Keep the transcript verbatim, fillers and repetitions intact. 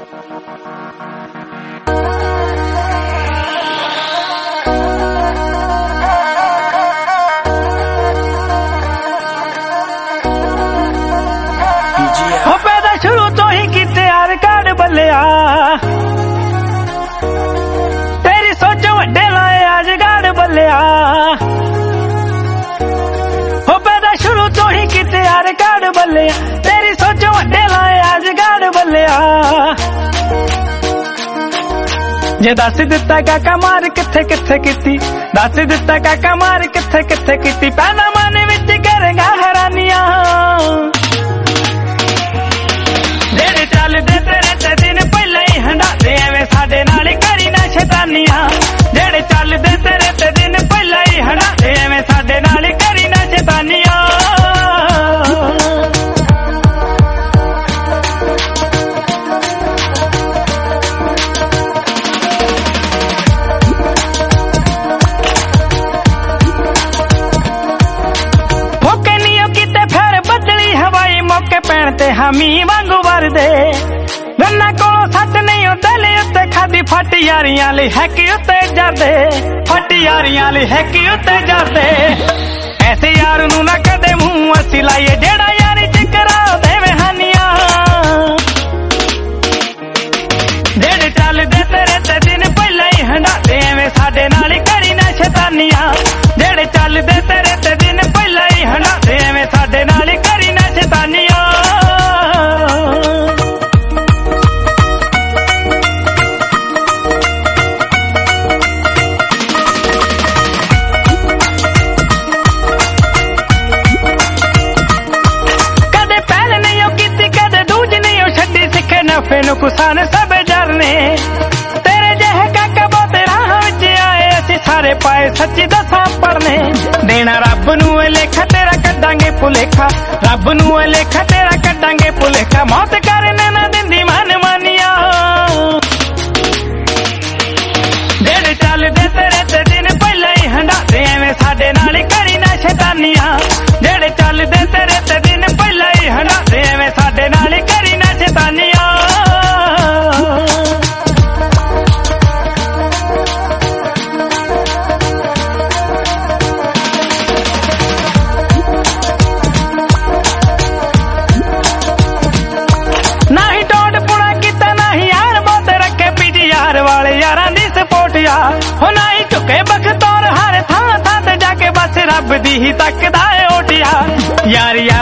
हो पैदा शुरू तो ही किते यार काड़ बल्लिया तेरी सोच वड्डे लाए आज गाड़ बल्लिया हो पैदा शुरू तो ही किते यार काड़ बल्लिया तेरी सोच वड्डे लाए आज गाड़ बल्लिया जे दस दिता काका मार किथे किथे कीती दस दिता काका मार किथे किथे कीती पैदा मन विच करेगा हैरानियां जेड़े चलदे तेरे ते दिन पहले ही हंडाते एवें साडे नाल करी ना शैतानियां जेड़े चलदे तेरे ते दिन पहले ही हंडाते एवें साडे नाल करी ना शैतानियां पैणते हमी वांगू वरदे गन्ना कोलों सच नहीं दिल उत्ते खादी फट यारियां लई है कि उत्ते जरदे फट यारियां लई है कि उत्ते जरदे ऐसे यार नू ना कदे मुंह असी लाइए जेड़ा यारी च करा देवे हानियां जेड़े चलदे तेरे ते दिन पहले ही हंडाते एवें साडे नाल करी ना शैतानियां जेड़े चलदे तेरे ते दिन पहले ही हंडाते एवें साडे नाल करी ना शैतानियां कुसान सब जरने तेरे जहे काका बहुत राह विच आए असी सारे पाए सच्ची दसा पढ़ने देना रब नू लेखा तेरा कड्डांगे भुलेखा रब नू लेखा तेरा कड्डांगे भुलेखा मौत करने ना दिंदी मन मानिया जेड़े चलदे तेरे ते दिन पहले ही हंडाते एवें साडे नाल करी ना शैतानियां जेड़े चलदे तेरे ते दिन पहले ही हंडाते एवें साडे नाल करी ना शैतानियां हो ना ही चुके बखतौर हर थां थां ते जाके बस रब दी ही तकदा है ओटिया यार यार